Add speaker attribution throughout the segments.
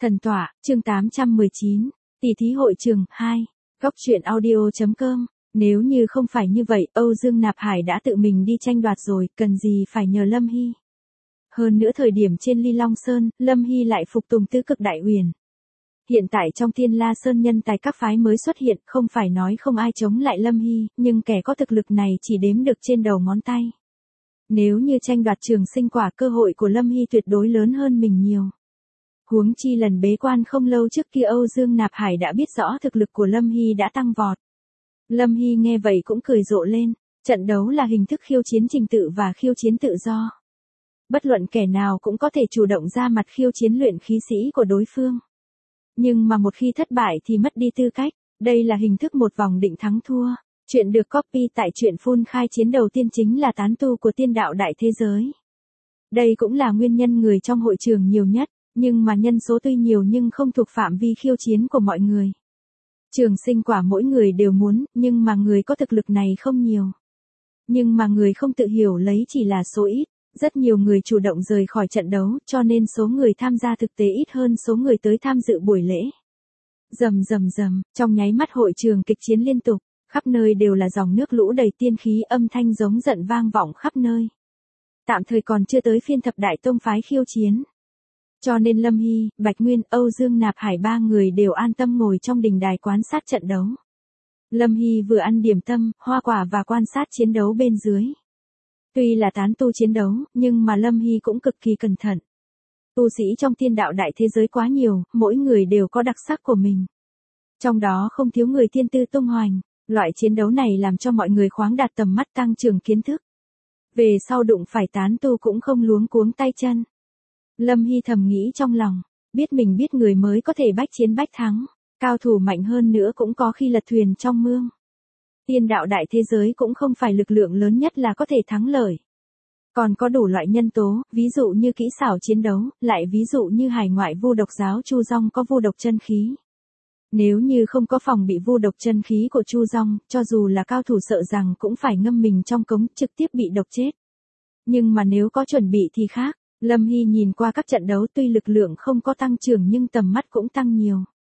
Speaker 1: Thần tọa, chương 819, tỷ thí hội trường 2, góc truyện audio.com. Nếu như không phải như vậy, Âu Dương Nạp Hải đã tự mình đi tranh đoạt rồi, cần gì phải nhờ Lâm Hy. Hơn nữa thời điểm trên Ly Long Sơn, Lâm Hy lại phục tùng tứ cực đại huyền. Hiện tại trong Thiên La Sơn nhân tài các phái mới xuất hiện, không phải nói không ai chống lại Lâm Hy, nhưng kẻ có thực lực này chỉ đếm được trên đầu ngón tay. Nếu như tranh đoạt trường sinh quả, cơ hội của Lâm Hy tuyệt đối lớn hơn mình nhiều. Huống chi lần bế quan không lâu trước kia Âu Dương Nạp Hải đã biết rõ thực lực của Lâm Hy đã tăng vọt. Lâm Hy nghe vậy cũng cười rộ lên, trận đấu là hình thức khiêu chiến trình tự và khiêu chiến tự do. Bất luận kẻ nào cũng có thể chủ động ra mặt khiêu chiến luyện khí sĩ của đối phương. Nhưng mà một khi thất bại thì mất đi tư cách, đây là hình thức một vòng định thắng thua. Chuyện được copy tại truyện phun khai chiến đầu tiên chính là tán tu của tiên đạo đại thế giới. Đây cũng là nguyên nhân người trong hội trường nhiều nhất, nhưng mà nhân số tuy nhiều nhưng không thuộc phạm vi khiêu chiến của mọi người. Trường sinh quả mỗi người đều muốn, nhưng mà người có thực lực này không nhiều. Nhưng mà người không tự hiểu lấy chỉ là số ít, rất nhiều người chủ động rời khỏi trận đấu, cho nên số người tham gia thực tế ít hơn số người tới tham dự buổi lễ. Rầm rầm rầm, trong nháy mắt hội trường kịch chiến liên tục, khắp nơi đều là dòng nước lũ đầy tiên khí, âm thanh giống giận vang vọng khắp nơi. Tạm thời còn chưa tới phiên thập đại tông phái khiêu chiến. Cho nên Lâm Hy, Bạch Nguyên, Âu Dương Nạp Hải ba người đều an tâm ngồi trong đình đài quan sát trận đấu. Lâm Hy vừa ăn điểm tâm, hoa quả và quan sát chiến đấu bên dưới. Tuy là tán tu chiến đấu, nhưng mà Lâm Hy cũng cực kỳ cẩn thận. Tu sĩ trong tiên đạo đại thế giới quá nhiều, mỗi người đều có đặc sắc của mình. Trong đó không thiếu người thiên tư tung hoành, loại chiến đấu này làm cho mọi người khoáng đạt tầm mắt, tăng trưởng kiến thức. Về sau đụng phải tán tu cũng không luống cuống tay chân. Lâm Hy thầm nghĩ trong lòng, biết mình biết người mới có thể bách chiến bách thắng, cao thủ mạnh hơn nữa cũng có khi lật thuyền trong mương. Tiên đạo đại thế giới cũng không phải lực lượng lớn nhất là có thể thắng lợi. Còn có đủ loại nhân tố, ví dụ như kỹ xảo chiến đấu, lại ví dụ như hải ngoại vu độc giáo Chu Dong có vu độc chân khí. Nếu như không có phòng bị vu độc chân khí của Chu Dong, cho dù là cao thủ sợ rằng cũng phải ngâm mình trong cống trực tiếp bị độc chết. Nhưng mà nếu có chuẩn bị thì khác. Lâm Hy nhìn qua các trận đấu tuy lực lượng không có tăng trưởng nhưng tầm mắt cũng tăng nhiều.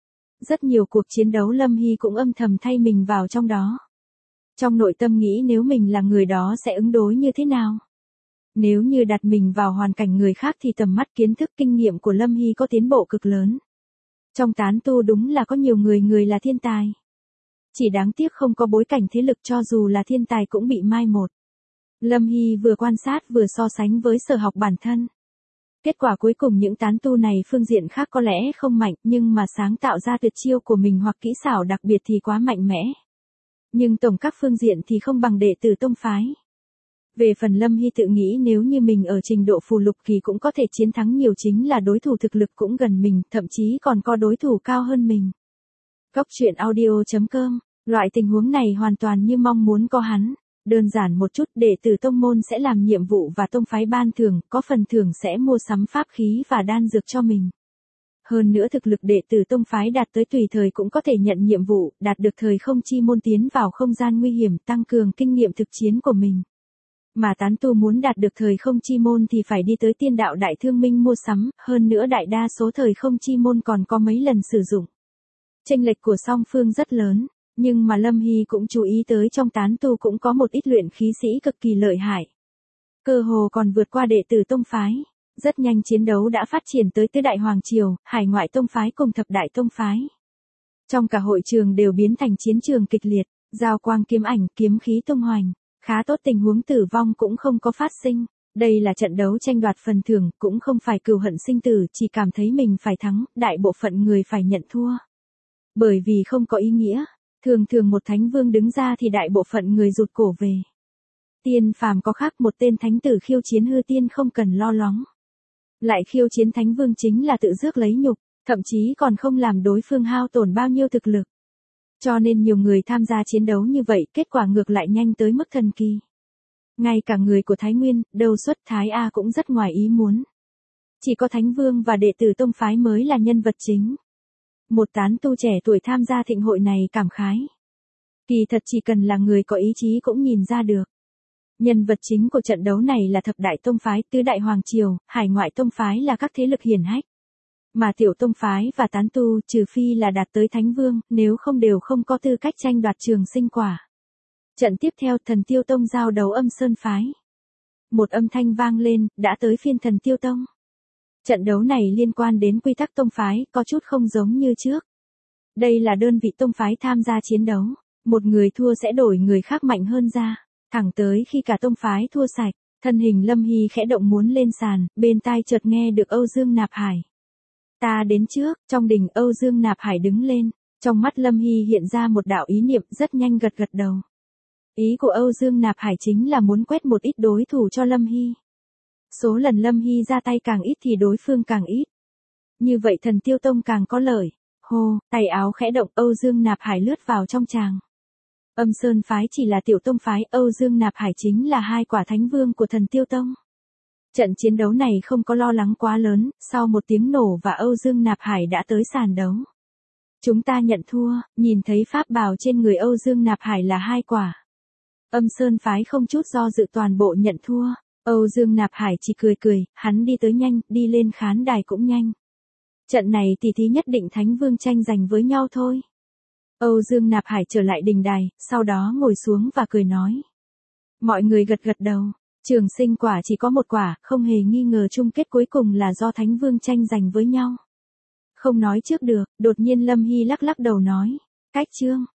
Speaker 1: Rất nhiều cuộc chiến đấu Lâm Hy cũng âm thầm thay mình vào trong đó. Trong nội tâm nghĩ nếu mình là người đó sẽ ứng đối như thế nào. Nếu như đặt mình vào hoàn cảnh người khác thì tầm mắt kiến thức kinh nghiệm của Lâm Hy có tiến bộ cực lớn. Trong tán tu đúng là có nhiều người là thiên tài. Chỉ đáng tiếc không có bối cảnh thế lực, cho dù là thiên tài cũng bị mai một. Lâm Hy vừa quan sát vừa so sánh với sở học bản thân. Kết quả cuối cùng những tán tu này phương diện khác có lẽ không mạnh, nhưng mà sáng tạo ra tuyệt chiêu của mình hoặc kỹ xảo đặc biệt thì quá mạnh mẽ. Nhưng tổng các phương diện thì không bằng đệ tử tông phái. Về phần Lâm Hy tự nghĩ nếu như mình ở trình độ phù lục kỳ cũng có thể chiến thắng nhiều, chính là đối thủ thực lực cũng gần mình, thậm chí còn có đối thủ cao hơn mình. Góc truyện audio.com, loại tình huống này hoàn toàn như mong muốn có hắn. Đơn giản một chút, đệ tử tông môn sẽ làm nhiệm vụ và tông phái ban thưởng, có phần thưởng sẽ mua sắm pháp khí và đan dược cho mình. Hơn nữa thực lực đệ tử tông phái đạt tới tùy thời cũng có thể nhận nhiệm vụ, đạt được thời không chi môn tiến vào không gian nguy hiểm, tăng cường kinh nghiệm thực chiến của mình. Mà tán tu muốn đạt được thời không chi môn thì phải đi tới tiên đạo đại thương minh mua sắm, hơn nữa đại đa số thời không chi môn còn có mấy lần sử dụng. Chênh lệch của song phương rất lớn. Nhưng mà Lâm Hy cũng chú ý tới trong tán tu cũng có một ít luyện khí sĩ cực kỳ lợi hại. Cơ hồ còn vượt qua đệ tử tông phái. Rất nhanh chiến đấu đã phát triển tới tứ đại hoàng triều, hải ngoại tông phái cùng thập đại tông phái. Trong cả hội trường đều biến thành chiến trường kịch liệt, giao quang kiếm ảnh, kiếm khí tung hoành. Khá tốt, tình huống tử vong cũng không có phát sinh. Đây là trận đấu tranh đoạt phần thưởng, cũng không phải cừu hận sinh tử, chỉ cảm thấy mình phải thắng, đại bộ phận người phải nhận thua. Bởi vì không có ý nghĩa. Thường thường một thánh vương đứng ra thì đại bộ phận người rụt cổ về. Tiên phàm có khác, một tên thánh tử khiêu chiến hư tiên không cần lo lắng. Lại khiêu chiến thánh vương chính là tự rước lấy nhục, thậm chí còn không làm đối phương hao tổn bao nhiêu thực lực. Cho nên nhiều người tham gia chiến đấu như vậy, kết quả ngược lại nhanh tới mức thần kỳ. Ngay cả người của Thái Nguyên, Đâu Xuất, Thái A cũng rất ngoài ý muốn. Chỉ có thánh vương và đệ tử tông phái mới là nhân vật chính. Một tán tu trẻ tuổi tham gia thịnh hội này cảm khái. Kỳ thật chỉ cần là người có ý chí cũng nhìn ra được. Nhân vật chính của trận đấu này là thập đại tông phái, tứ đại hoàng triều, hải ngoại tông phái là các thế lực hiển hách. Mà tiểu tông phái và tán tu trừ phi là đạt tới thánh vương, nếu không đều không có tư cách tranh đoạt trường sinh quả. Trận tiếp theo Thần Tiêu Tông giao đấu Âm Sơn phái. Một âm thanh vang lên, đã tới phiên Thần Tiêu Tông. Trận đấu này liên quan đến quy tắc tông phái, có chút không giống như trước. Đây là đơn vị tông phái tham gia chiến đấu. Một người thua sẽ đổi người khác mạnh hơn ra. Thẳng tới khi cả tông phái thua sạch, thân hình Lâm Hy khẽ động muốn lên sàn, bên tai chợt nghe được Âu Dương Nạp Hải. Ta đến trước, trong đình Âu Dương Nạp Hải đứng lên. Trong mắt Lâm Hy hiện ra một đạo ý niệm, rất nhanh gật gật đầu. Ý của Âu Dương Nạp Hải chính là muốn quét một ít đối thủ cho Lâm Hy. Số lần Lâm Hy ra tay càng ít thì đối phương càng ít. Như vậy Thần Tiêu Tông càng có lợi. Hô, tay áo khẽ động, Âu Dương Nạp Hải lướt vào trong tràng. Âm Sơn phái chỉ là tiểu tông phái, Âu Dương Nạp Hải chính là hai quả thánh vương của Thần Tiêu Tông. Trận chiến đấu này không có lo lắng quá lớn, sau một tiếng nổ và Âu Dương Nạp Hải đã tới sàn đấu. Chúng ta nhận thua, nhìn thấy pháp bào trên người Âu Dương Nạp Hải là hai quả. Âm Sơn phái không chút do dự toàn bộ nhận thua. Âu Dương Nạp Hải chỉ cười cười, hắn đi tới nhanh, đi lên khán đài cũng nhanh. Trận này tỷ thí nhất định thánh vương tranh giành với nhau thôi. Âu Dương Nạp Hải trở lại đình đài, sau đó ngồi xuống và cười nói. Mọi người gật gật đầu, trường sinh quả chỉ có một quả, không hề nghi ngờ chung kết cuối cùng là do thánh vương tranh giành với nhau. Không nói trước được, đột nhiên Lâm Hy lắc lắc đầu nói. Cách chương.